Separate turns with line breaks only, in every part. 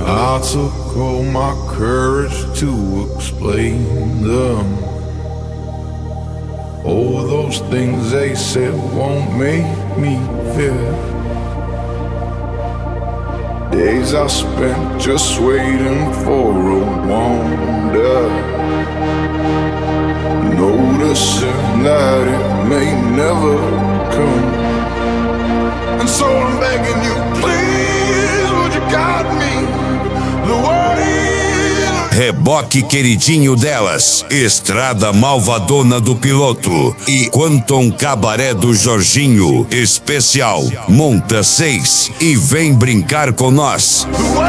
I took all my courage to explain them. All those things they said won't make me feel. Days I spent just waiting for a wonder, noticing that it may never come. And so I'm begging you, please, would you guide me the way?
Reboque queridinho delas, Estrada Malvadona do Piloto e Quantum Cabaré do Jorginho, especial Monta 6 e vem brincar com nós.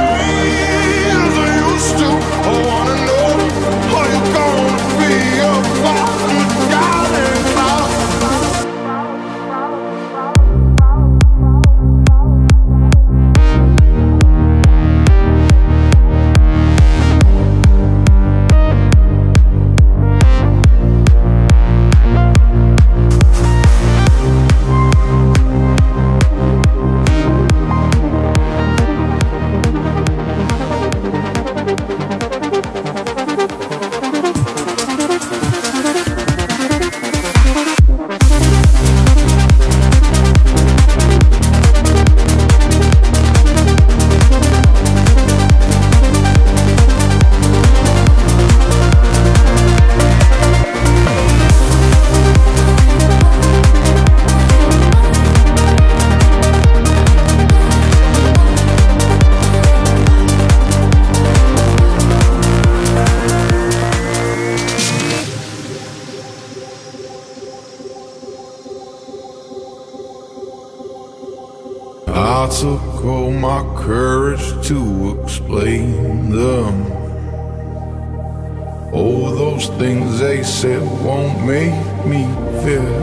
I took all my courage to explain them. All those things they said won't make me feel.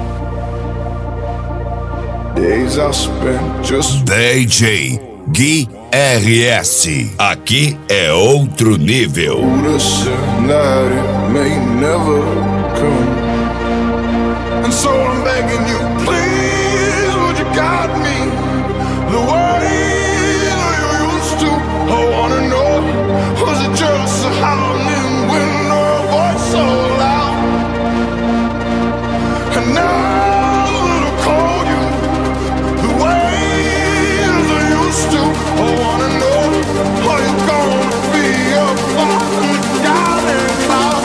Days I spent just
DJ Gui RS, aqui é outro nível.
Noticing that it may never come. And so I'm begging you, please, would you guide me the way that you used to? I wanna know, was it just a howling wind or a voice so loud? And now that I call you the way that I used to, I wanna know, are you gonna be a fucking darling cloud?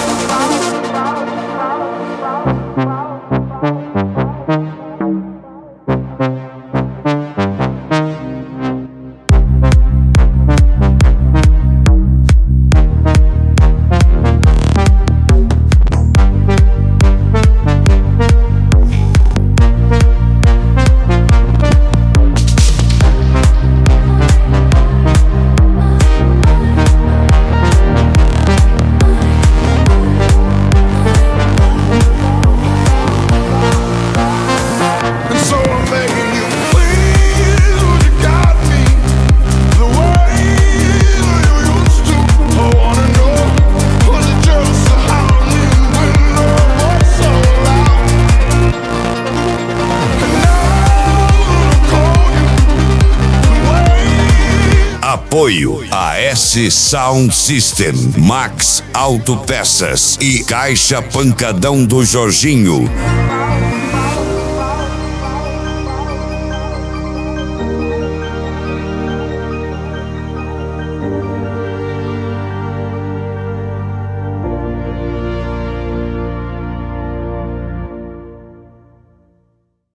Apoio a S Sound System, Max Autopeças e Caixa Pancadão do Jorginho.